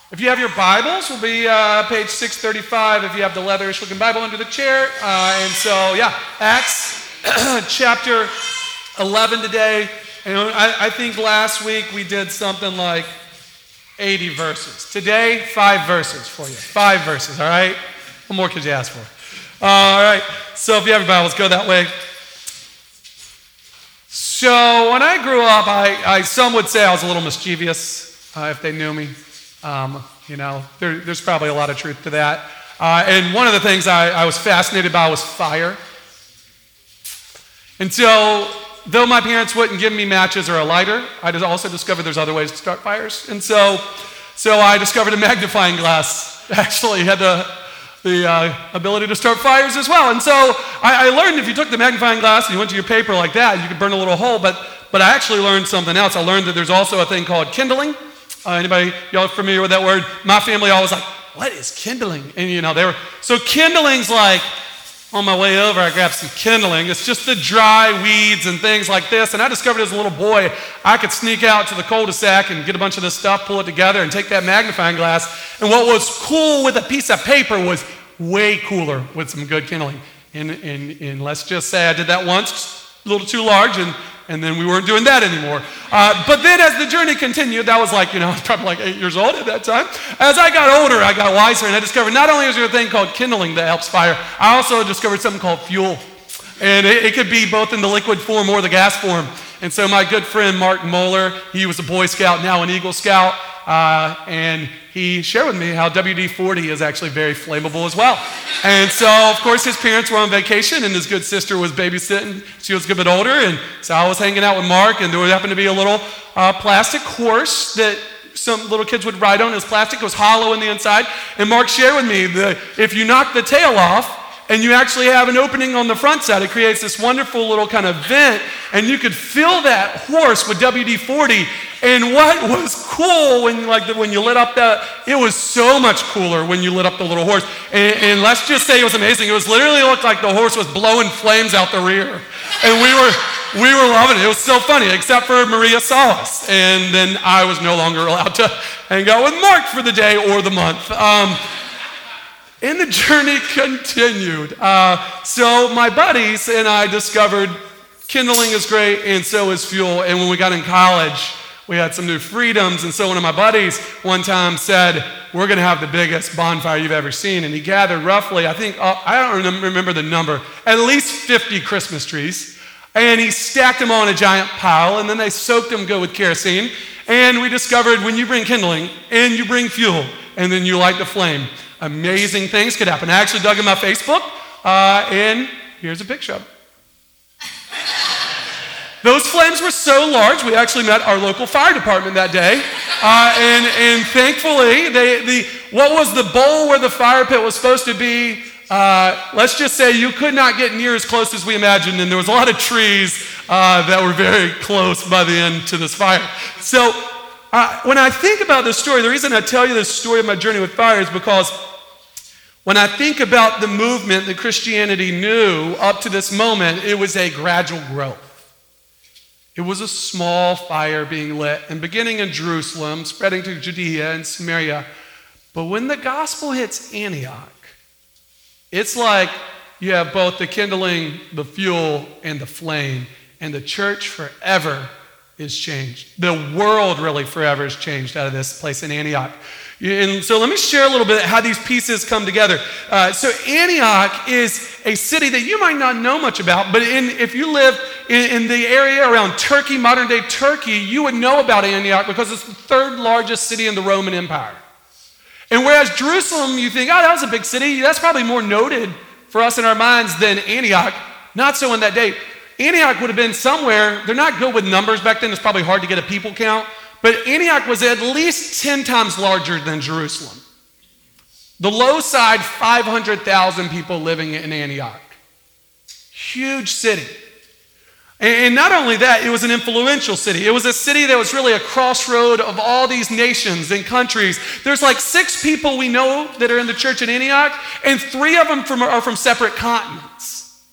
If you have your Bibles, we'll be page 635 if you have the leatherish looking Bible under the chair. Acts chapter 11 today. And I think last week we did something like 80 verses. Today, 5 verses for you. 5 verses, all right? What more could you ask for? All right, so if you have your Bibles, go that way. So when I grew up, some would say I was a little mischievous if they knew me. There's probably a lot of truth to that. And one of the things I was fascinated by was fire. And so, though my parents wouldn't give me matches or a lighter, I also discovered there's other ways to start fires. And so I discovered a magnifying glass actually had the ability to start fires as well. And so I learned if you took the magnifying glass and you went to your paper like that, you could burn a little hole. But I actually learned something else. I learned that there's also a thing called kindling. Anybody, y'all familiar with that word? My family always like, what is kindling? And so kindling's like, on my way over, I grabbed some kindling. It's just the dry weeds and things like this. And I discovered as a little boy, I could sneak out to the cul-de-sac and get a bunch of this stuff, pull it together, and take that magnifying glass. And what was cool with a piece of paper was way cooler with some good kindling. And let's just say I did that once, a little too large, and then we weren't doing that anymore. But then as the journey continued, that was like, I was probably like 8 years old at that time. As I got older, I got wiser, and I discovered not only is there a thing called kindling that helps fire, I also discovered something called fuel. And it could be both in the liquid form or the gas form. And so my good friend Mark Moeller, he was a Boy Scout, now an Eagle Scout, and he shared with me how WD-40 is actually very flammable as well. And so, of course, his parents were on vacation, and his good sister was babysitting. She was a good bit older, and so I was hanging out with Mark, and there happened to be a little plastic horse that some little kids would ride on. It was plastic. It was hollow in the inside. And Mark shared with me that if you knock the tail off, and you actually have an opening on the front side, it creates this wonderful little kind of vent, and you could fill that horse with WD-40. And what was cool when you lit up it was so much cooler when you lit up the little horse. And let's just say it was amazing. It was literally looked like the horse was blowing flames out the rear. And we were loving it. It was so funny, except for Maria saw us. And then I was no longer allowed to hang out with Mark for the day or the month. And the journey continued. So my buddies and I discovered kindling is great, and so is fuel. And when we got in college, we had some new freedoms. And so one of my buddies one time said, we're going to have the biggest bonfire you've ever seen. And he gathered roughly, I don't remember the number, at least 50 Christmas trees. And he stacked them on a giant pile, and then they soaked them good with kerosene. And we discovered when you bring kindling and you bring fuel, and then you light the flame, amazing things could happen. I actually dug in my Facebook, and here's a picture of it. Those flames were so large, we actually met our local fire department that day. And thankfully, what was the bowl where the fire pit was supposed to be, let's just say you could not get near as close as we imagined, and there was a lot of trees that were very close by the end to this fire. So when I think about this story, the reason I tell you this story of my journey with fire is because when I think about the movement that Christianity knew up to this moment, it was a gradual growth. It was a small fire being lit and beginning in Jerusalem, spreading to Judea and Samaria. But when the gospel hits Antioch, it's like you have both the kindling, the fuel, and the flame, and the church forever is changed. The world really forever is changed out of this place in Antioch. And so let me share a little bit how these pieces come together. So Antioch is a city that you might not know much about, but if you live in the area around Turkey, modern-day Turkey, you would know about Antioch because it's the third largest city in the Roman Empire. And whereas Jerusalem, you think, that was a big city, that's probably more noted for us in our minds than Antioch. Not so in that day. Antioch would have been somewhere, they're not good with numbers back then, it's probably hard to get a people count, but Antioch was at least 10 times larger than Jerusalem. The low side, 500,000 people living in Antioch. Huge city. And not only that, it was an influential city. It was a city that was really a crossroad of all these nations and countries. There's like 6 people we know that are in the church at Antioch, and 3 of them are from separate continents.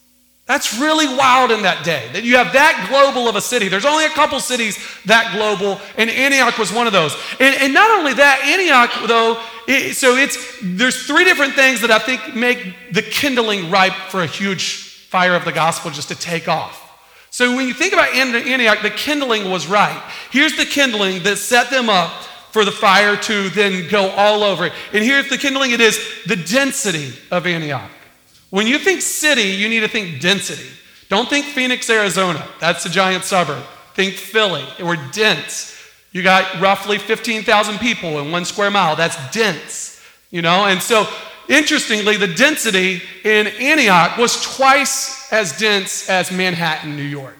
That's really wild in that day, that you have that global of a city. There's only a couple cities that global, and Antioch was one of those. And not only that, Antioch, though, there's three different things that I think make the kindling ripe for a huge fire of the gospel just to take off. So when you think about Antioch, the kindling was right. Here's the kindling that set them up for the fire to then go all over it. And here's the kindling, it is the density of Antioch. When you think city, you need to think density. Don't think Phoenix, Arizona. That's a giant suburb. Think Philly. We're dense. You got roughly 15,000 people in 1 square mile. That's dense, And so, interestingly, the density in Antioch was twice as dense as Manhattan, New York.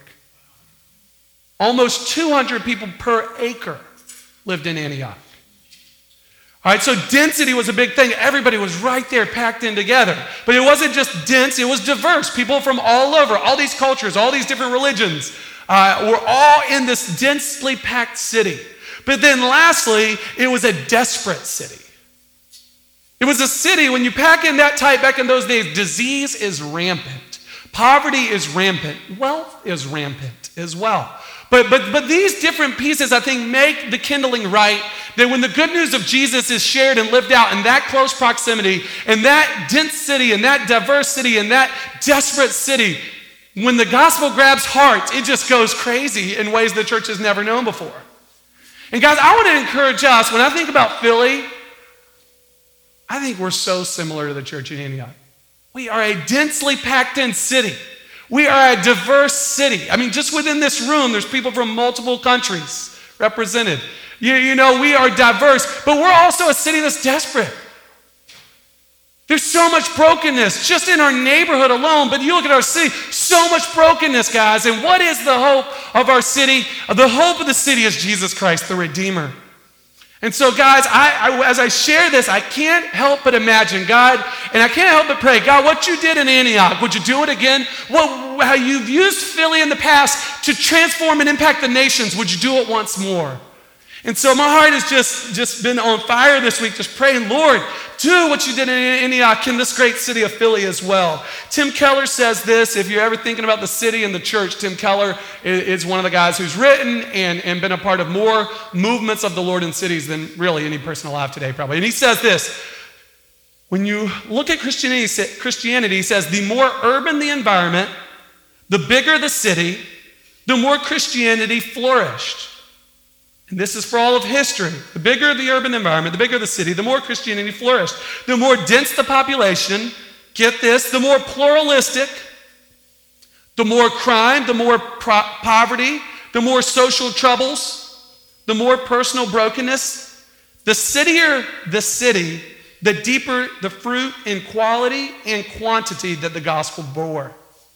Almost 200 people per acre lived in Antioch. All right, so density was a big thing. Everybody was right there packed in together. But it wasn't just dense, it was diverse. People from all over, all these cultures, all these different religions were all in this densely packed city. But then lastly, it was a desperate city. It was a city, when you pack in that tight back in those days, disease is rampant. Poverty is rampant. Wealth is rampant as well. But these different pieces, I think, make the kindling right, that when the good news of Jesus is shared and lived out in that close proximity, in that dense city, in that diverse city, in that desperate city, when the gospel grabs hearts, it just goes crazy in ways the church has never known before. And guys, I want to encourage us, when I think about Philly, I think we're so similar to the church in Antioch. We are a densely packed in city. We are a diverse city. I mean, just within this room, there's people from multiple countries represented. We are diverse, but we're also a city that's desperate. There's so much brokenness just in our neighborhood alone, but you look at our city, so much brokenness, guys. And what is the hope of our city? The hope of the city is Jesus Christ, the Redeemer. And so, guys, as I share this, I can't help but imagine, God, and I can't help but pray, God, what you did in Antioch, would you do it again? How you've used Philly in the past to transform and impact the nations, would you do it once more? And so my heart has just been on fire this week, just praying, Lord, do what you did in Antioch in this great city of Philly as well. Tim Keller says this, if you're ever thinking about the city and the church, Tim Keller is one of the guys who's written and been a part of more movements of the Lord in cities than really any person alive today probably. And he says this, when you look at Christianity, he says, the more urban the environment, the bigger the city, the more Christianity flourished. And this is for all of history. The bigger the urban environment, the bigger the city, the more Christianity flourished. The more dense the population, get this, the more pluralistic, the more crime, the more poverty, the more social troubles, the more personal brokenness. The cittier the city, the deeper the fruit in quality and quantity that the gospel bore.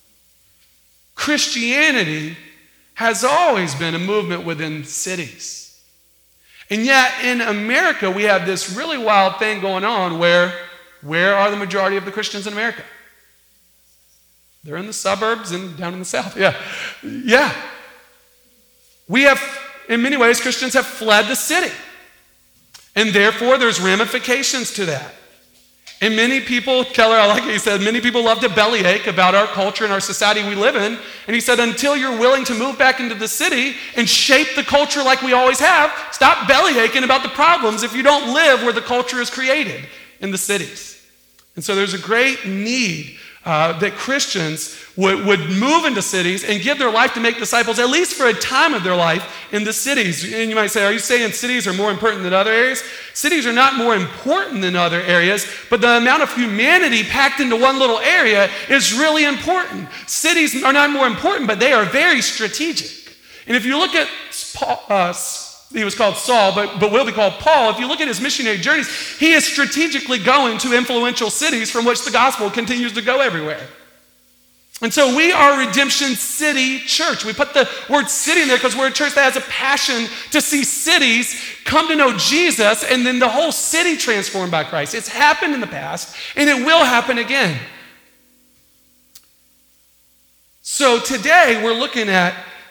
Christianity has always been a movement within cities. And yet in America, we have this really wild thing going on where are the majority of the Christians in America? They're in the suburbs and down in the south. Yeah. We have, in many ways, Christians have fled the city. And therefore, there's ramifications to that. And many people, Keller, I like it, he said, many people love to bellyache about our culture and our society we live in. And he said, until you're willing to move back into the city and shape the culture like we always have, stop bellyaching about the problems if you don't live where the culture is created in the cities. And so there's a great need that Christians would move into cities and give their life to make disciples, at least for a time of their life in the cities. And you might say, are you saying cities are more important than other areas? Cities are not more important than other areas, but the amount of humanity packed into one little area is really important. Cities are not more important, but they are very strategic. And if you look at Paul, he was called Saul, but will be called Paul. If you look at his missionary journeys, he is strategically going to influential cities from which the gospel continues to go everywhere. And so we are Redemption City Church. We put the word city in there because we're a church that has a passion to see cities come to know Jesus and then the whole city transformed by Christ. It's happened in the past and it will happen again. So today we're looking at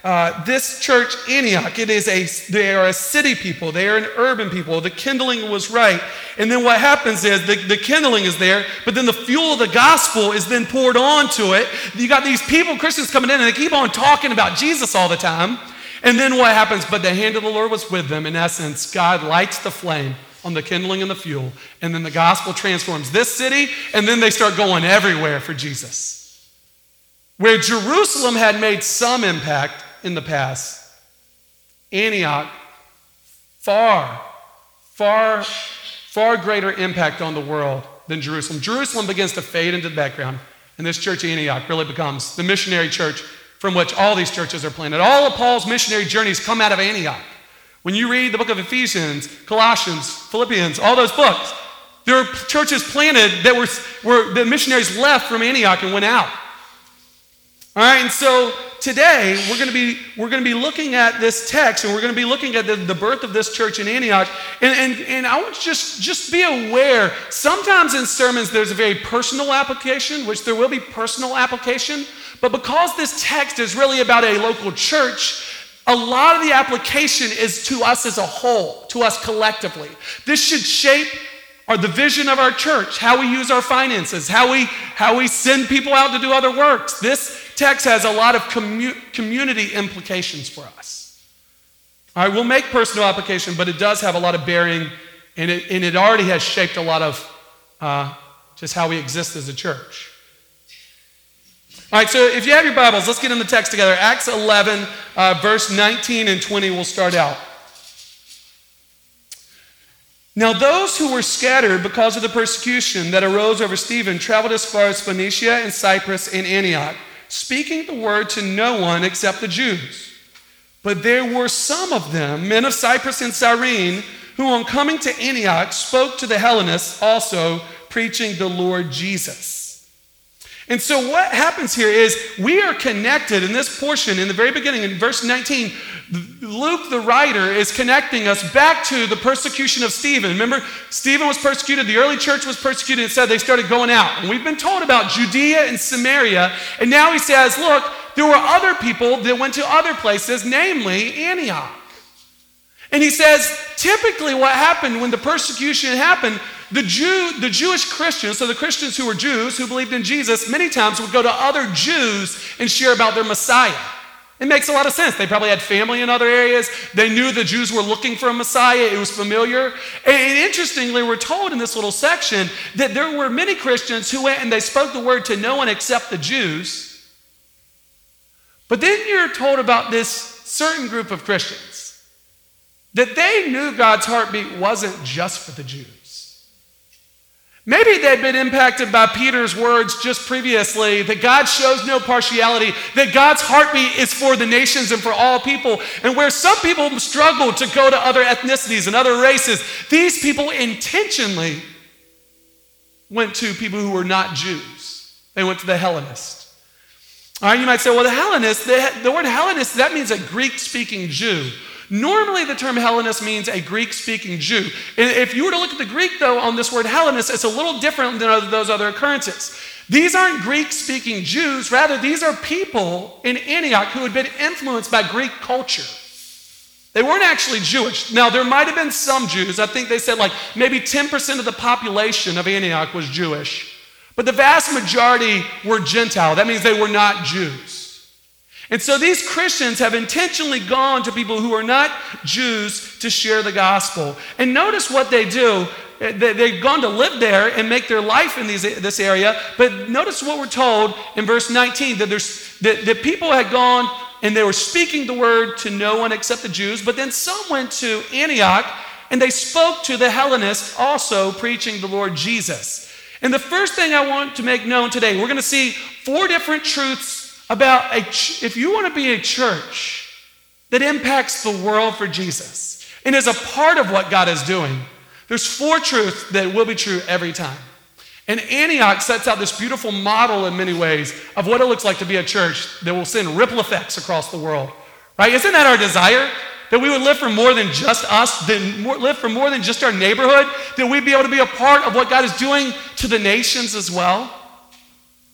this church, Antioch, they are a city people. They are an urban people. The kindling was right. And then what happens is the kindling is there, but then the fuel of the gospel is then poured onto it. You got these people, Christians coming in, and they keep on talking about Jesus all the time. And then what happens? But the hand of the Lord was with them. In essence, God lights the flame on the kindling and the fuel. And then the gospel transforms this city, and then they start going everywhere for Jesus. Where Jerusalem had made some impact in the past, Antioch, far greater impact on the world than Jerusalem. Jerusalem begins to fade into the background, and this church, Antioch, really becomes the missionary church from which all these churches are planted. All of Paul's missionary journeys come out of Antioch. When you read the book of Ephesians, Colossians, Philippians, all those books, there are churches planted that were the missionaries left from Antioch and went out. All right, and so today we're going to be looking at this text, and we're going to be looking at the birth of this church in Antioch. And I want you to just be aware. Sometimes in sermons there's a very personal application, which there will be personal application. But because this text is really about a local church, a lot of the application is to us as a whole, to us collectively. This should shape the vision of our church, how we use our finances, how we send people out to do other works. This text has a lot of community implications for us. All right, we'll make personal application, but it does have a lot of bearing, and it already has shaped a lot of just how we exist as a church. All right, so if you have your Bibles, let's get in the text together. Acts 11, verse 19 and 20 will start out. Now those who were scattered because of the persecution that arose over Stephen traveled as far as Phoenicia and Cyprus and Antioch, speaking the word to no one except the Jews. But there were some of them, men of Cyprus and Cyrene, who on coming to Antioch spoke to the Hellenists also, preaching the Lord Jesus. And so what happens here is we are connected in this portion in the very beginning, in verse 19, Luke, the writer, is connecting us back to the persecution of Stephen. Remember, Stephen was persecuted, the early church was persecuted, and said they started going out. And we've been told about Judea and Samaria, and now he says, look, there were other people that went to other places, namely Antioch. And he says, typically what happened when the persecution happened, the Jewish Christians, so the Christians who were Jews, who believed in Jesus, many times would go to other Jews and share about their Messiah. It makes a lot of sense. They probably had family in other areas. They knew the Jews were looking for a Messiah. It was familiar. And interestingly, we're told in this little section that there were many Christians who went and they spoke the word to no one except the Jews. But then you're told about this certain group of Christians that they knew God's heartbeat wasn't just for the Jews. Maybe they'd been impacted by Peter's words just previously, that God shows no partiality, that God's heartbeat is for the nations and for all people. And where some people struggle to go to other ethnicities and other races, these people intentionally went to people who were not Jews. They went to the Hellenists. All right, you might say, well, the Hellenist, the word Hellenist, that means a Greek-speaking Jew. Normally, the term Hellenist means a Greek-speaking Jew. And if you were to look at the Greek, though, on this word Hellenist, it's a little different than those other occurrences. These aren't Greek-speaking Jews. Rather, these are people in Antioch who had been influenced by Greek culture. They weren't actually Jewish. Now, there might have been some Jews. I think they said like maybe 10% of the population of Antioch was Jewish. But the vast majority were Gentile. That means they were not Jews. And so these Christians have intentionally gone to people who are not Jews to share the gospel. And notice what they do. They've gone to live there and make their life in this area. But notice what we're told in verse 19, that people had gone and they were speaking the word to no one except the Jews. But then some went to Antioch and they spoke to the Hellenists also, preaching the Lord Jesus. And the first thing I want to make known today, we're going to see 4 different truths about if you want to be a church that impacts the world for Jesus and is a part of what God is doing, there's 4 truths that will be true every time. And Antioch sets out this beautiful model in many ways of what it looks like to be a church that will send ripple effects across the world. Right? Isn't that our desire? That we would live for more than just us, live for more than just our neighborhood, that we'd be able to be a part of what God is doing to the nations as well.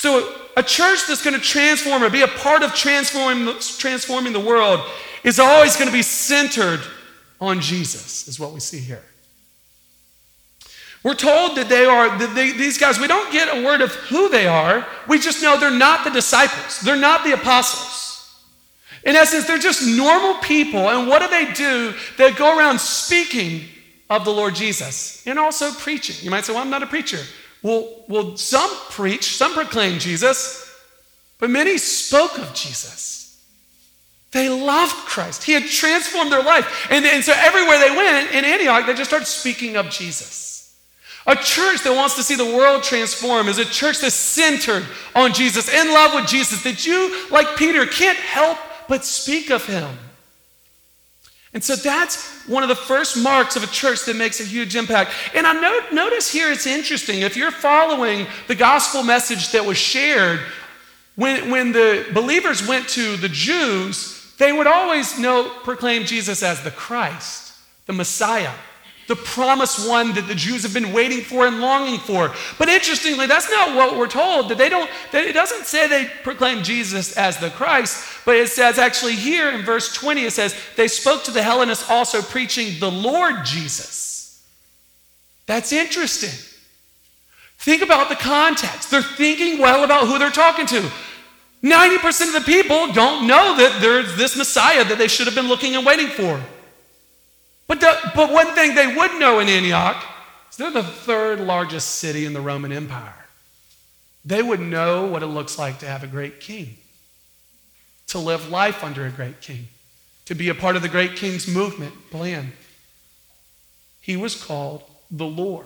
So a church that's going to transform or be a part of transforming the world is always going to be centered on Jesus, is what we see here. We're told that these guys, we don't get a word of who they are. We just know they're not the disciples. They're not the apostles. In essence, they're just normal people. And what do? They go around speaking of the Lord Jesus and also preaching. You might say, well, I'm not a preacher. Well, some preach, some proclaim Jesus, but many spoke of Jesus. They loved Christ. He had transformed their life. And so everywhere they went in Antioch, they just started speaking of Jesus. A church that wants to see the world transform is a church that's centered on Jesus, in love with Jesus, that you, like Peter, can't help but speak of him. And so that's one of the first marks of a church that makes a huge impact. And I notice here it's interesting. If you're following the gospel message that was shared, when the believers went to the Jews, they would always proclaim Jesus as the Christ, the Messiah, the promised one that the Jews have been waiting for and longing for. But interestingly, that's not what we're told. It doesn't say they proclaim Jesus as the Christ, but it says actually here in verse 20, it says, they spoke to the Hellenists also preaching the Lord Jesus. That's interesting. Think about the context. They're thinking well about who they're talking to. 90% of the people don't know that there's this Messiah that they should have been looking and waiting for. But one thing they would know in Antioch is they're the third largest city in the Roman Empire. They would know what it looks like to have a great king, to live life under a great king, to be a part of the great king's movement plan. He was called the Lord.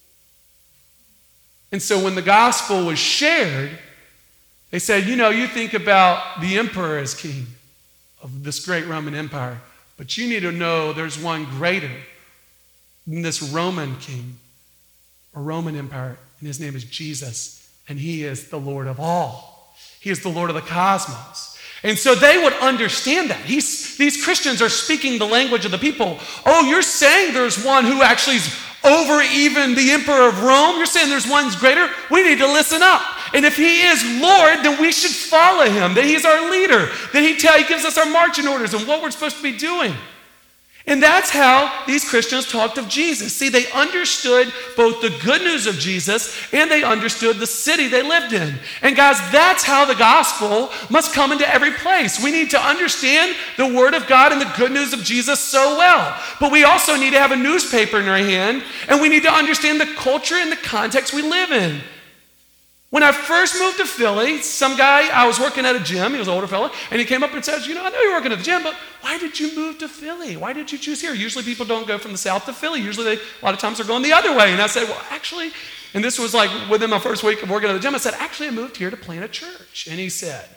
And so when the gospel was shared, they said, you think about the emperor as king of this great Roman Empire. But you need to know there's one greater than this Roman king or Roman empire, and his name is Jesus, and he is the Lord of all. He is the Lord of the cosmos. And so they would understand that. These Christians are speaking the language of the people. Oh, you're saying there's one who actually is over even the emperor of Rome? You're saying there's one greater? We need to listen up. And if he is Lord, then we should follow him, that he's our leader, that he gives us our marching orders and what we're supposed to be doing. And that's how these Christians talked of Jesus. See, they understood both the good news of Jesus and they understood the city they lived in. And guys, that's how the gospel must come into every place. We need to understand the word of God and the good news of Jesus so well. But we also need to have a newspaper in our hand, and we need to understand the culture and the context we live in. When I first moved to Philly, some guy, I was working at a gym, he was an older fellow, and he came up and says, I know you're working at the gym, but why did you move to Philly? Why did you choose here? Usually people don't go from the south to Philly. Usually a lot of times they're going the other way. And I said, well, actually, and this was like within my first week of working at the gym, I said, actually, I moved here to plant a church. And he said,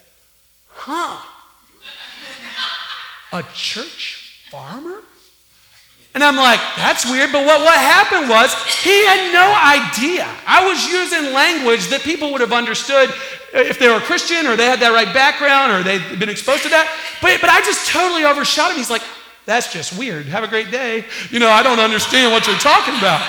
a church farmer? And I'm like, that's weird, but what happened was he had no idea. I was using language that people would have understood if they were Christian or they had that right background or they'd been exposed to that. But I just totally overshot him. He's like, that's just weird. Have a great day. I don't understand what you're talking about.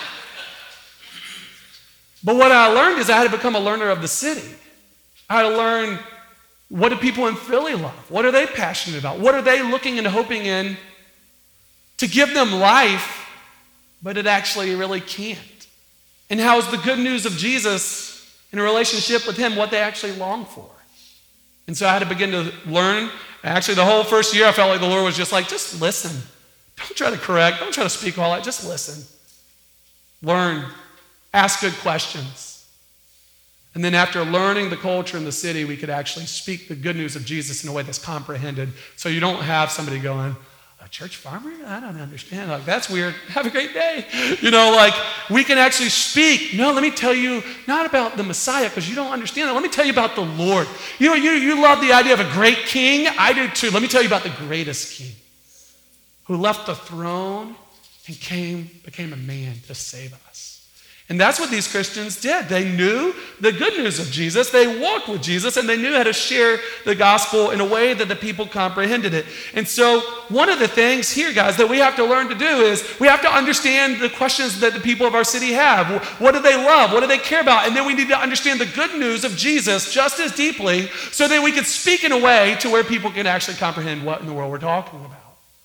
But what I learned is I had to become a learner of the city. I had to learn, what do people in Philly love? What are they passionate about? What are they looking and hoping in to give them life, but it actually really can't? And how is the good news of Jesus in a relationship with him what they actually long for? And so I had to begin to learn. Actually, the whole first year, I felt like the Lord was just like, just listen. Don't try to correct. Don't try to speak all that. Just listen. Learn. Ask good questions. And then after learning the culture in the city, we could actually speak the good news of Jesus in a way that's comprehended. So you don't have somebody going, a church farmer? I don't understand. Like, that's weird. Have a great day. We can actually speak. No, let me tell you, not about the Messiah, because you don't understand that. Let me tell you about the Lord. You love the idea of a great king. I do too. Let me tell you about the greatest king who left the throne and became a man to save us. And that's what these Christians did. They knew the good news of Jesus. They walked with Jesus, and they knew how to share the gospel in a way that the people comprehended it. And so one of the things here, guys, that we have to learn to do is we have to understand the questions that the people of our city have. What do they love? What do they care about? And then we need to understand the good news of Jesus just as deeply so that we can speak in a way to where people can actually comprehend what in the world we're talking about.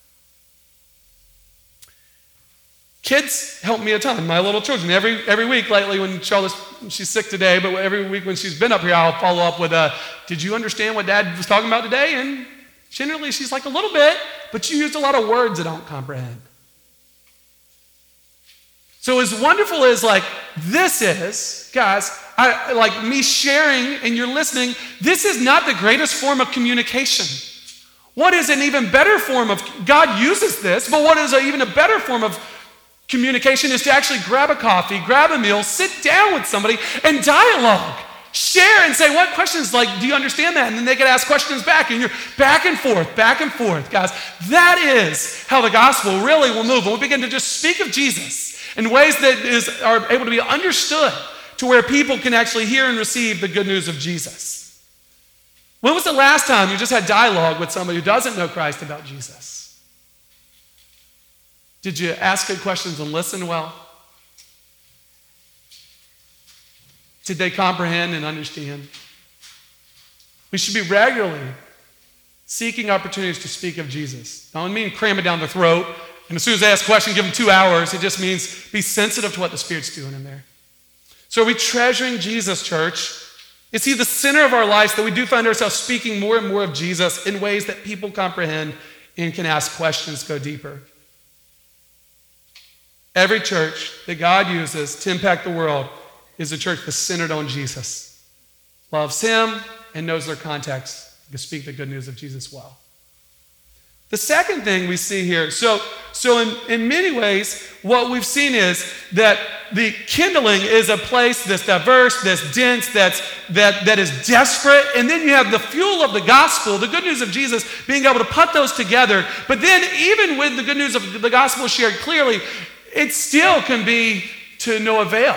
Kids help me a ton, my little children. Every week lately when she's sick today, but every week when she's been up here, I'll follow up with did you understand what Dad was talking about today? And generally she's like, a little bit, but you used a lot of words I don't comprehend. So as wonderful as this is, guys, I like me sharing and you're listening, this is not the greatest form of communication. What is an even better form of, God uses this, but what is even a better form of communication is to actually grab a coffee, grab a meal, sit down with somebody and dialogue. Share and say, what questions, do you understand that? And then they can ask questions back and you're back and forth, guys. That is how the gospel really will move. When we begin to just speak of Jesus in ways that are able to be understood to where people can actually hear and receive the good news of Jesus. When was the last time you just had dialogue with somebody who doesn't know Christ about Jesus? Did you ask good questions and listen well? Did they comprehend and understand? We should be regularly seeking opportunities to speak of Jesus. I don't mean cram it down their throat, and as soon as they ask a question, give them 2 hours. It just means be sensitive to what the Spirit's doing in there. So are we treasuring Jesus, church? Is he the center of our lives that we do find ourselves speaking more and more of Jesus in ways that people comprehend and can ask questions, go deeper? Every church that God uses to impact the world is a church that's centered on Jesus, loves him, and knows their context to speak the good news of Jesus well. The second thing we see here, so in many ways, what we've seen is that the kindling is a place that's diverse, that's dense, that is desperate, and then you have the fuel of the gospel, the good news of Jesus, being able to put those together. But then even with the good news of the gospel shared clearly, it still can be to no avail.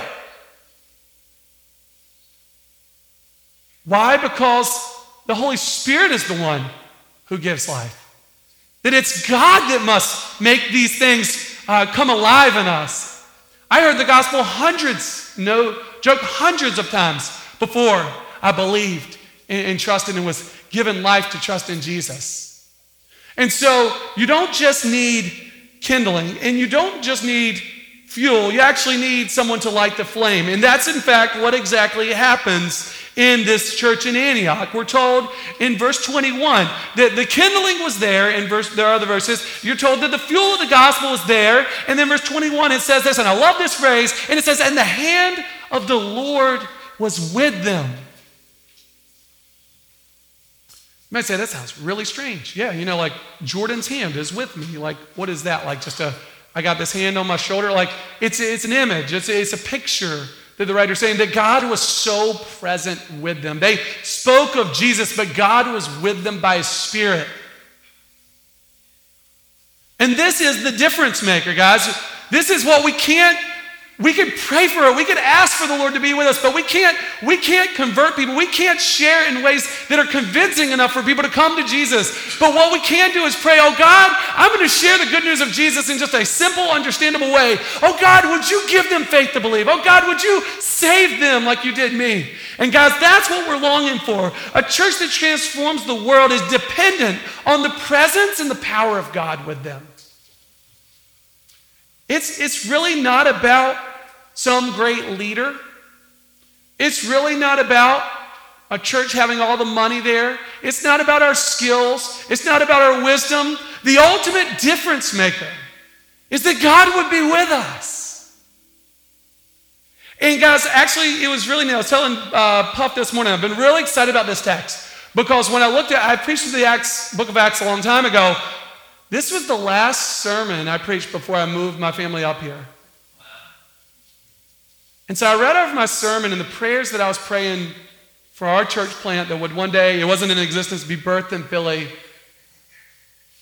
Why? Because the Holy Spirit is the one who gives life. That it's God that must make these things come alive in us. I heard the gospel hundreds of times before I believed and trusted and was given life to trust in Jesus. And so you don't just need kindling, and you don't just need fuel, you actually need someone to light the flame. And that's in fact what exactly happens in this church in Antioch. We're told in verse 21 that the kindling was there. There are other verses. You're told that the fuel of the gospel is there. And then verse 21, it says this, and I love this phrase, and it says, and the hand of the Lord was with them. You might say, that sounds really strange. Yeah, like Jordan's hand is with me. Like, what is that? Like I got this hand on my shoulder. Like, it's an image. It's a picture that the writer's saying that God was so present with them. They spoke of Jesus, but God was with them by his Spirit. And this is the difference maker, guys. This is what we can pray for it. We can ask for the Lord to be with us, but we can't convert people. We can't share in ways that are convincing enough for people to come to Jesus. But what we can do is pray, oh God, I'm going to share the good news of Jesus in just a simple, understandable way. Oh God, would you give them faith to believe? Oh God, would you save them like you did me? And guys, that's what we're longing for. A church that transforms the world is dependent on the presence and the power of God with them. It's really not about some great leader. It's really not about a church having all the money there. It's not about our skills. It's not about our wisdom. The ultimate difference maker is that God would be with us. And guys, actually, it was really neat. I was telling Puff this morning, I've been really excited about this text because when I preached the book of Acts a long time ago. This was the last sermon I preached before I moved my family up here. And so I read over my sermon and the prayers that I was praying for our church plant that would one day, it wasn't in existence, be birthed in Philly.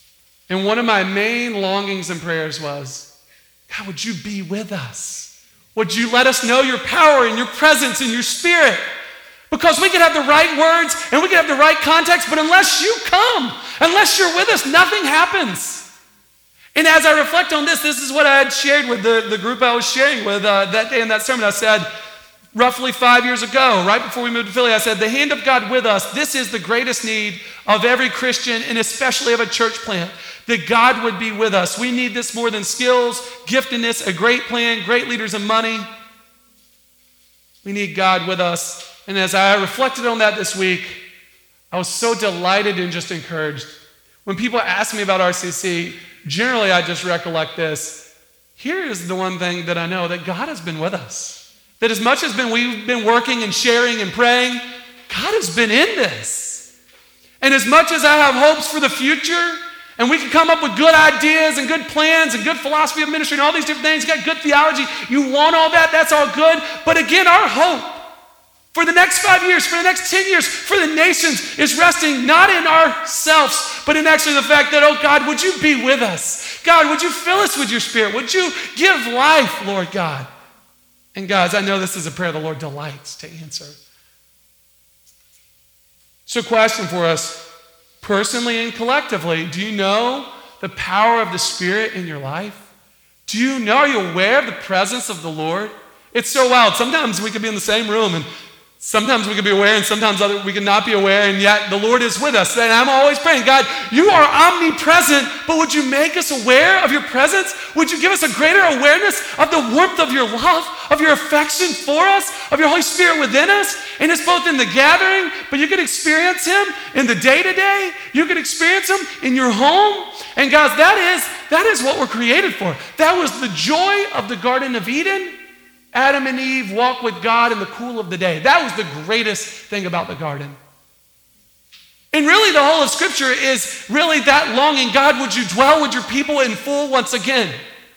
And one of my main longings and prayers was, God, would you be with us? Would you let us know your power and your presence and your spirit? Because we could have the right words and we could have the right context, but unless you come, unless you're with us, nothing happens. And as I reflect on this is what I had shared with the group I was sharing with that day in that sermon. I said, roughly 5 years ago, right before we moved to Philly, I said, the hand of God with us, this is the greatest need of every Christian and especially of a church plant, that God would be with us. We need this more than skills, giftedness, a great plan, great leaders, and money. We need God with us. And as I reflected on that this week, I was so delighted and just encouraged. When people ask me about RCC, generally I just recollect this. Here is the one thing that I know, that God has been with us. That as much as we've been working and sharing and praying, God has been in this. And as much as I have hopes for the future, and we can come up with good ideas and good plans and good philosophy of ministry and all these different things, you got good theology, you want all that, that's all good. But again, our hope for the next 5 years, for the next 10 years, for the nations is resting not in ourselves, but in actually the fact that, oh God, would you be with us? God, would you fill us with your spirit? Would you give life, Lord God? And guys, I know this is a prayer the Lord delights to answer. So question for us, personally and collectively, do you know the power of the Spirit in your life? Do you know, are you aware of the presence of the Lord? It's so wild. Sometimes we could be in the same room and sometimes we could be aware and sometimes we could not be aware, and yet the Lord is with us. And I'm always praying, God, you are omnipresent, but would you make us aware of your presence? Would you give us a greater awareness of the warmth of your love, of your affection for us, of your Holy Spirit within us? And it's both in the gathering, but you can experience him in the day-to-day. You can experience him in your home. And guys, that is what we're created for. That was the joy of the Garden of Eden. Adam and Eve walk with God in the cool of the day. That was the greatest thing about the garden. And really the whole of Scripture is really that longing. God, would you dwell with your people in full once again?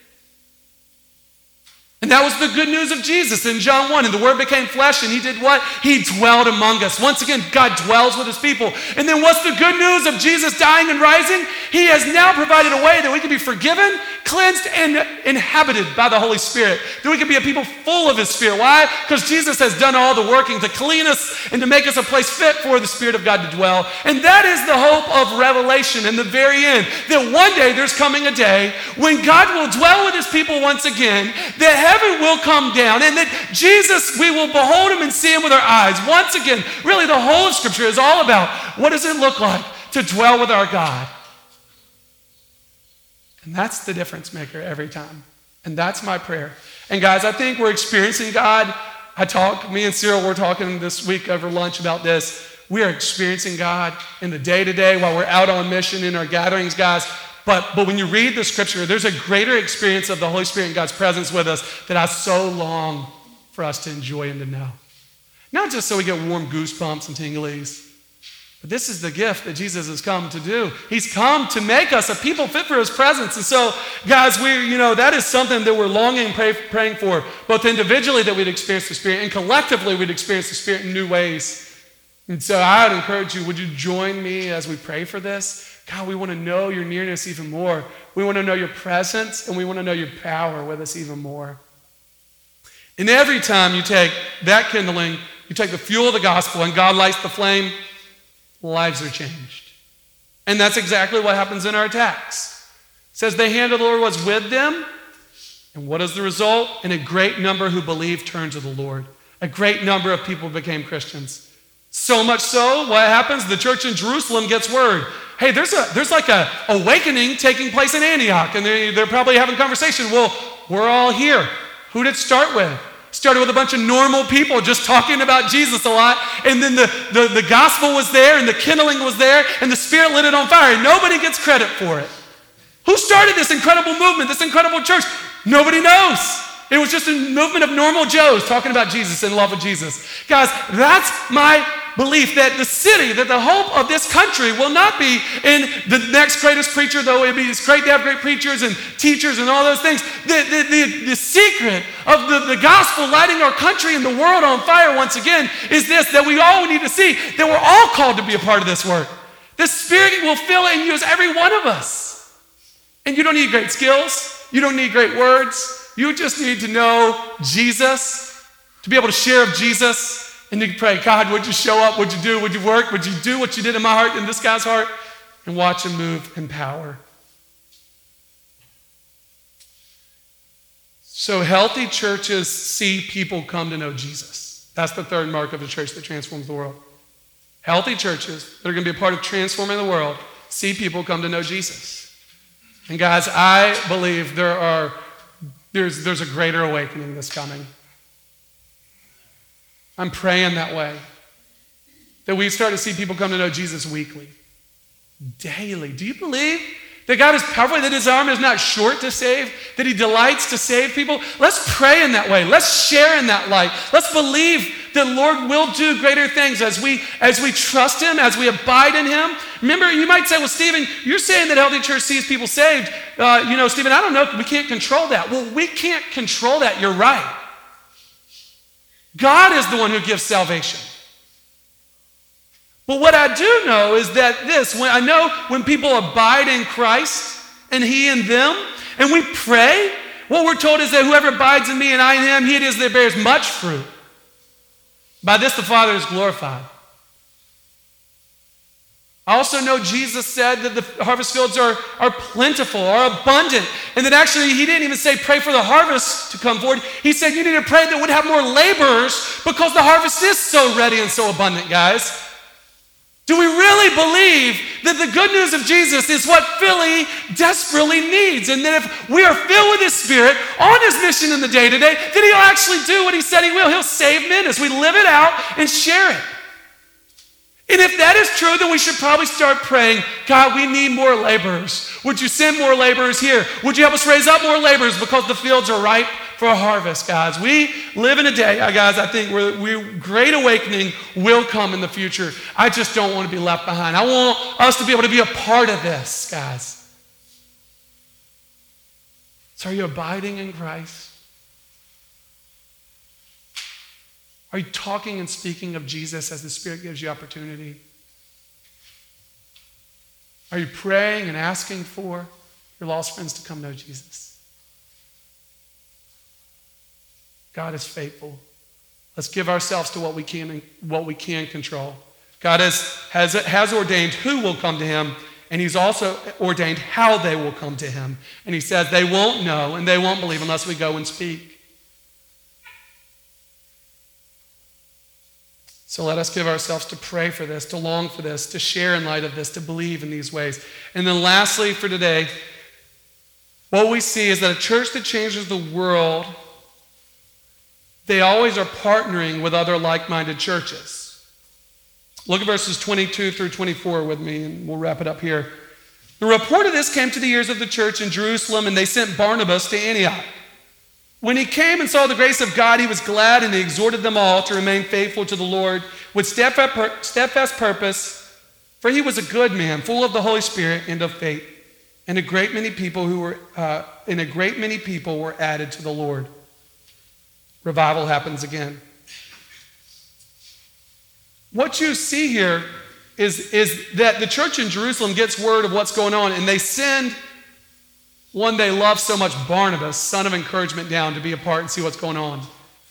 And that was the good news of Jesus in John 1. And the Word became flesh and he did what? He dwelled among us. Once again, God dwells with his people. And then what's the good news of Jesus dying and rising? He has now provided a way that we can be forgiven, cleansed, and inhabited by the Holy Spirit. That we can be a people full of his Spirit. Why? Because Jesus has done all the working to clean us and to make us a place fit for the Spirit of God to dwell. And that is the hope of Revelation in the very end. That one day there's coming a day when God will dwell with his people once again, that heaven will come down, and that Jesus, we will behold him and see him with our eyes. Once again, really the whole of Scripture is all about what does it look like to dwell with our God. And that's the difference maker every time. And that's my prayer. And guys, I think we're experiencing God. Me and Cyril were talking this week over lunch about this. We are experiencing God in the day-to-day while we're out on mission in our gatherings, guys. But when you read the Scripture, there's a greater experience of the Holy Spirit and God's presence with us that I so long for us to enjoy and to know. Not just so we get warm goosebumps and tinglies, but this is the gift that Jesus has come to do. He's come to make us a people fit for his presence. And so, guys, that is something that we're longing and praying for, both individually that we'd experience the Spirit and collectively we'd experience the Spirit in new ways. And so I would encourage you, would you join me as we pray for this? God, we want to know your nearness even more. We want to know your presence, and we want to know your power with us even more. And every time you take that kindling, you take the fuel of the gospel, and God lights the flame, lives are changed. And that's exactly what happens in our text. It says, the hand of the Lord was with them, and what is the result? And a great number who believed turned to the Lord. A great number of people became Christians. So much so, what happens? The church in Jerusalem gets word. Hey, there's like a awakening taking place in Antioch, and they're probably having conversation. Well, we're all here. Who did it start with? Started with a bunch of normal people just talking about Jesus a lot, and then the gospel was there, and the kindling was there, and the Spirit lit it on fire, and nobody gets credit for it. Who started this incredible movement, this incredible church? Nobody knows. It was just a movement of normal Joes talking about Jesus and love of Jesus. Guys, that's my belief, that the city, that the hope of this country will not be in the next greatest preacher, though it's great to have great preachers and teachers and all those things. The secret of the gospel lighting our country and the world on fire once again is this, that we all need to see that we're all called to be a part of this work. The Spirit will fill and use every one of us. And you don't need great skills. You don't need great words. You just need to know Jesus, to be able to share of Jesus, and you can pray, God, would you show up? Would you do? Would you work? Would you do what you did in my heart, in this guy's heart? And watch him move in power. So healthy churches see people come to know Jesus. That's the third mark of a church that transforms the world. Healthy churches that are going to be a part of transforming the world see people come to know Jesus. And guys, I believe there's a greater awakening that's coming. I'm praying that way. That we start to see people come to know Jesus weekly, daily. Do you believe that God is powerful, that his arm is not short to save, that he delights to save people? Let's pray in that way. Let's share in that light. Let's believe that Lord will do greater things as we trust him, as we abide in him. Remember, you might say, well, Stephen, you're saying that Healthy Church sees people saved. Stephen, I don't know. We can't control that. Well, we can't control that. You're right. God is the one who gives salvation. But what I do know is that when people abide in Christ and he in them, and we pray, what we're told is that whoever abides in me and I in him, he it is that bears much fruit. By this the Father is glorified. I also know Jesus said that the harvest fields are plentiful, are abundant, and that actually he didn't even say pray for the harvest to come forward. He said you need to pray that we'd have more laborers because the harvest is so ready and so abundant, guys. Do we really believe that the good news of Jesus is what Philly desperately needs, and that if we are filled with his Spirit on his mission in the day-to-day, that he'll actually do what he said he will. He'll save men as we live it out and share it. And if that is true, then we should probably start praying, God, we need more laborers. Would you send more laborers here? Would you help us raise up more laborers because the fields are ripe for a harvest, guys? We live in a day, guys, I think where great awakening will come in the future. I just don't want to be left behind. I want us to be able to be a part of this, guys. So are you abiding in Christ? Are you talking and speaking of Jesus as the Spirit gives you opportunity? Are you praying and asking for your lost friends to come know Jesus? God is faithful. Let's give ourselves to what we can control. God has ordained who will come to him, and he's also ordained how they will come to him. And he says they won't know and they won't believe unless we go and speak. So let us give ourselves to pray for this, to long for this, to share in light of this, to believe in these ways. And then lastly for today, what we see is that a church that changes the world, they always are partnering with other like-minded churches. Look at verses 22 through 24 with me, and we'll wrap it up here. The report of this came to the ears of the church in Jerusalem, and they sent Barnabas to Antioch. When he came and saw the grace of God, he was glad, and he exhorted them all to remain faithful to the Lord with steadfast purpose, for he was a good man, full of the Holy Spirit and of faith. And a great many people were added to the Lord. Revival happens again. What you see here is that the church in Jerusalem gets word of what's going on, and they send one they love so much, Barnabas, son of encouragement, down to be a part and see what's going on.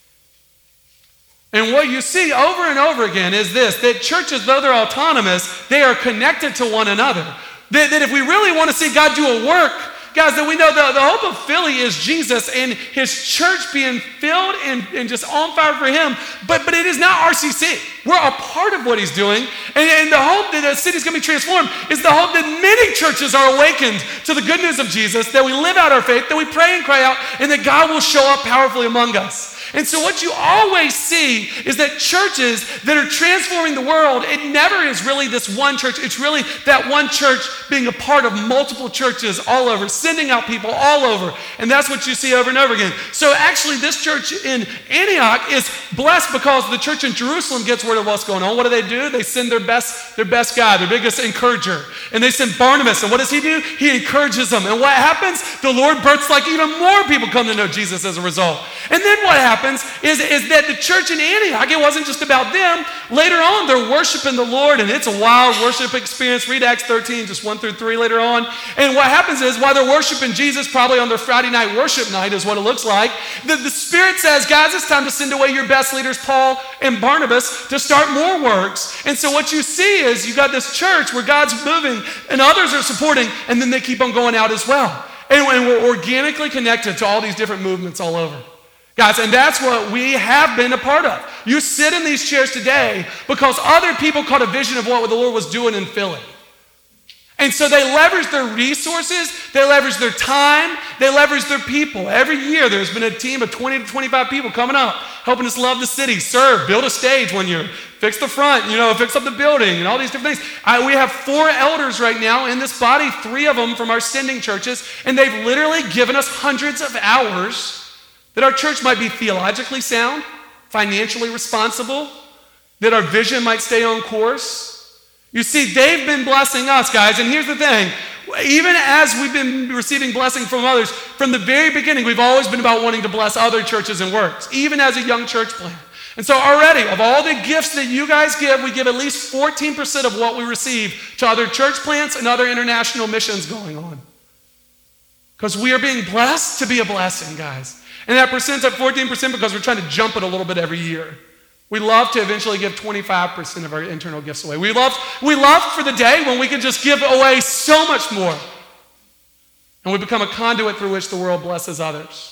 And what you see over and over again is this, that churches, though they're autonomous, they are connected to one another. That if we really want to see God do a work, guys, that we know the hope of Philly is Jesus and his church being filled and just on fire for him. But it is not RCC. We're a part of what he's doing. And the hope that the city's going to be transformed is the hope that many churches are awakened to the good news of Jesus, that we live out our faith, that we pray and cry out, and that God will show up powerfully among us. And so what you always see is that churches that are transforming the world, it never is really this one church. It's really that one church being a part of multiple churches all over, sending out people all over. And that's what you see over and over again. So actually this church in Antioch is blessed because the church in Jerusalem gets word of what's going on. What do? They send their best guy, their biggest encourager. And they send Barnabas. And what does he do? He encourages them. And what happens? The Lord births like even more people come to know Jesus as a result. And then what happens? happens is that the church in Antioch, it wasn't just about them. Later on, they're worshiping the Lord, and it's a wild worship experience. Read Acts 13, just 1 through 3 later on. And what happens is, while they're worshiping Jesus, probably on their Friday night worship night is what it looks like, the Spirit says, guys, it's time to send away your best leaders, Paul and Barnabas, to start more works. And so what you see is you got this church where God's moving and others are supporting, and then they keep on going out as well. And we're organically connected to all these different movements all over. Guys, and that's what we have been a part of. You sit in these chairs today because other people caught a vision of what the Lord was doing in Philly. And so they leverage their resources, they leverage their time, they leverage their people. Every year there's been a team of 20 to 25 people coming up, helping us love the city, serve, build a stage one year, fix the front, fix up the building and all these different things. We have 4 elders right now in this body, 3 of them from our sending churches, and they've literally given us hundreds of hours that our church might be theologically sound, financially responsible, that our vision might stay on course. You see, they've been blessing us, guys, and here's the thing. Even as we've been receiving blessing from others, from the very beginning, we've always been about wanting to bless other churches and works, even as a young church plant. And so already, of all the gifts that you guys give, we give at least 14% of what we receive to other church plants and other international missions going on. Because we are being blessed to be a blessing, guys. And that percent's at 14% because we're trying to jump it a little bit every year. We love to eventually give 25% of our internal gifts away. We love for the day when we can just give away so much more. And we become a conduit through which the world blesses others.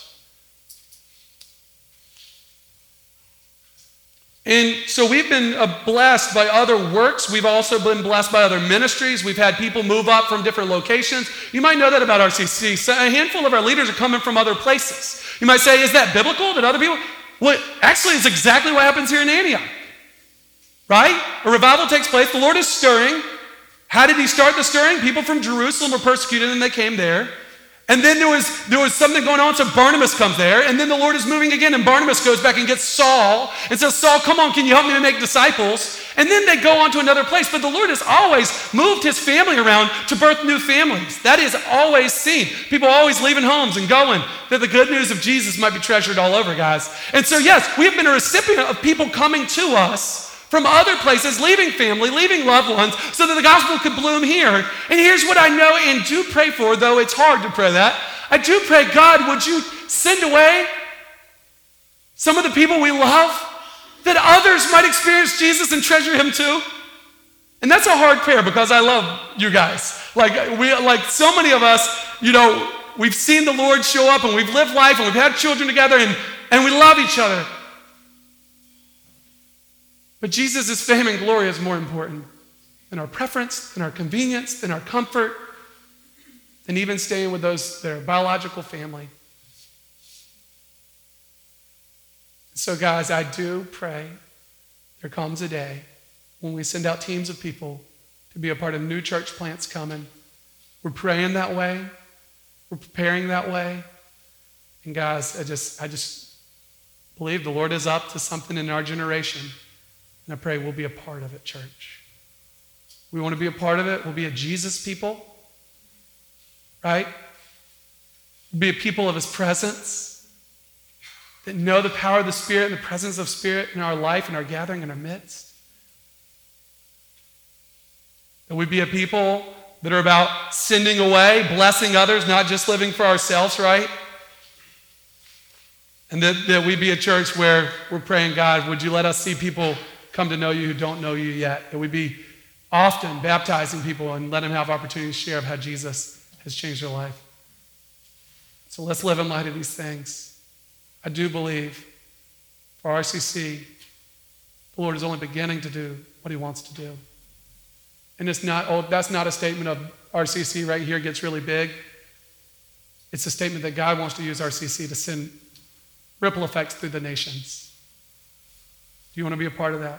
And so we've been blessed by other works. We've also been blessed by other ministries. We've had people move up from different locations. You might know that about RCC. So a handful of our leaders are coming from other places. You might say, is that biblical? That other people? Well, actually, it's exactly what happens here in Antioch. Right? A revival takes place. The Lord is stirring. How did he start the stirring? People from Jerusalem were persecuted and they came there. And then there was something going on, so Barnabas comes there, and then the Lord is moving again, and Barnabas goes back and gets Saul and says, Saul, come on, can you help me to make disciples? And then they go on to another place. But the Lord has always moved his family around to birth new families. That is always seen. People always leaving homes and going, that the good news of Jesus might be treasured all over, guys. And so, yes, we've been a recipient of people coming to us from other places, leaving family, leaving loved ones, so that the gospel could bloom here. And here's what I know and do pray for, though it's hard to pray that. I do pray, God, would you send away some of the people we love, that others might experience Jesus and treasure him too? And that's a hard prayer because I love you guys. Like so many of us, we've seen the Lord show up and we've lived life and we've had children together and we love each other. But Jesus' fame and glory is more important than our preference, than our convenience, than our comfort, than even staying with those that are biological family. So guys, I do pray there comes a day when we send out teams of people to be a part of new church plants coming. We're praying that way. We're preparing that way. And guys, I just believe the Lord is up to something in our generation. And I pray we'll be a part of it, church. We want to be a part of it. We'll be a Jesus people, right? We'll be a people of his presence that know the power of the Spirit and the presence of Spirit in our life and our gathering in our midst. That we be a people that are about sending away, blessing others, not just living for ourselves, right? And that we be a church where we're praying, God, would you let us see people come to know you who don't know you yet? That we be often baptizing people and let them have opportunity to share of how Jesus has changed their life. So let's live in light of these things. I do believe for RCC, the Lord is only beginning to do what he wants to do. And it's not, that's not a statement of RCC right here gets really big. It's a statement that God wants to use RCC to send ripple effects through the nations. Do you want to be a part of that?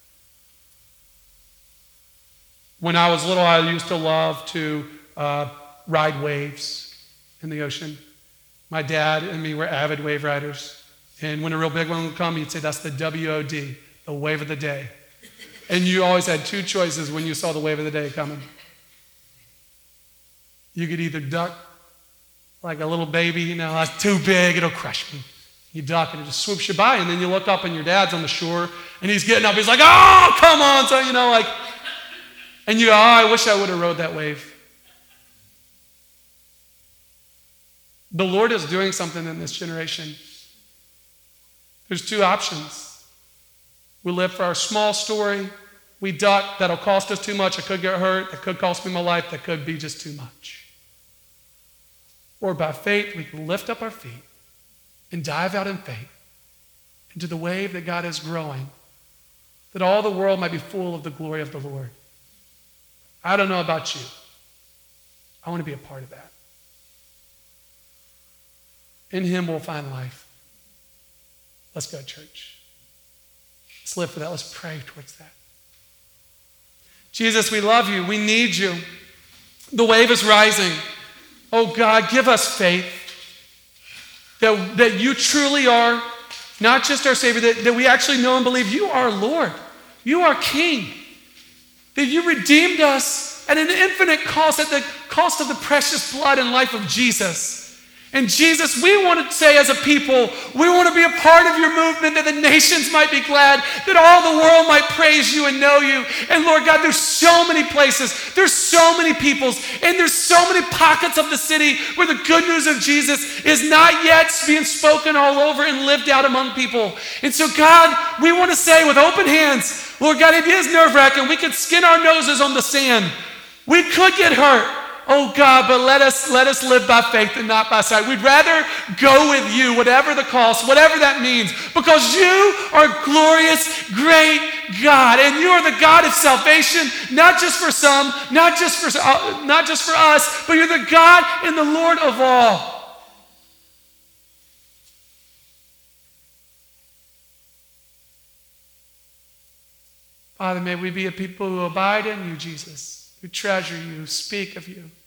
When I was little, I used to love to ride waves in the ocean. My dad and me were avid wave riders. And when a real big one would come, he'd say, that's the WOD, the wave of the day. And you always had 2 choices when you saw the wave of the day coming. You could either duck like a little baby, that's too big, it'll crush me. You duck and it just swoops you by, and then you look up and your dad's on the shore and he's getting up. He's like, oh, come on. So, and you go, oh, I wish I would have rode that wave. The Lord is doing something in this generation. There's two options. We live for our small story. We duck. That'll cost us too much. I could get hurt. That could cost me my life. That could be just too much. Or by faith, we can lift up our feet and dive out in faith into the wave that God is growing, that all the world might be full of the glory of the Lord. I don't know about you. I want to be a part of that. In him we'll find life. Let's go, church. Let's live for that. Let's pray towards that. Jesus, we love you. We need you. The wave is rising. Oh God, give us faith that you truly are not just our Savior, that we actually know and believe you are Lord. You are King. That you redeemed us at an infinite cost, at the cost of the precious blood and life of Jesus. And Jesus, we want to say as a people, we want to be a part of your movement, that the nations might be glad, that all the world might praise you and know you. And Lord God, there's so many places, there's so many peoples, and there's so many pockets of the city where the good news of Jesus is not yet being spoken all over and lived out among people. And so God, we want to say with open hands, Lord God, it is nerve-wracking. We could skin our noses on the sand. We could get hurt. Oh God, but let us live by faith and not by sight. We'd rather go with you, whatever the cost, whatever that means, because you are glorious, great God, and you are the God of salvation, not just for some, not just for us, but you're the God and the Lord of all. Father, may we be a people who abide in you, Jesus, who treasure you, who speak of you.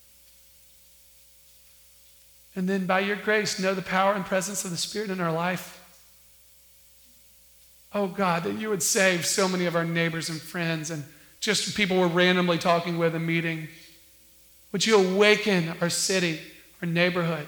And then by your grace, know the power and presence of the Spirit in our life. Oh God, that you would save so many of our neighbors and friends and just people we're randomly talking with and meeting. Would you awaken our city, our neighborhood?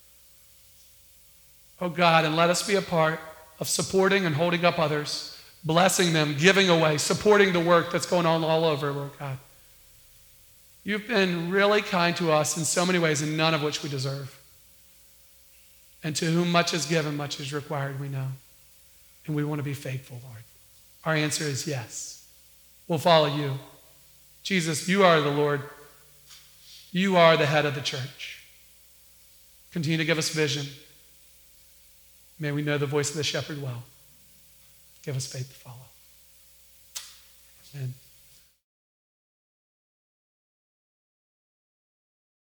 Oh God, and let us be a part of supporting and holding up others, blessing them, giving away, supporting the work that's going on all over, Lord God. You've been really kind to us in so many ways, and none of which we deserve. And to whom much is given, much is required, we know. And we want to be faithful, Lord. Our answer is yes. We'll follow you. Jesus, you are the Lord. You are the head of the church. Continue to give us vision. May we know the voice of the shepherd well. Give us faith to follow. Amen.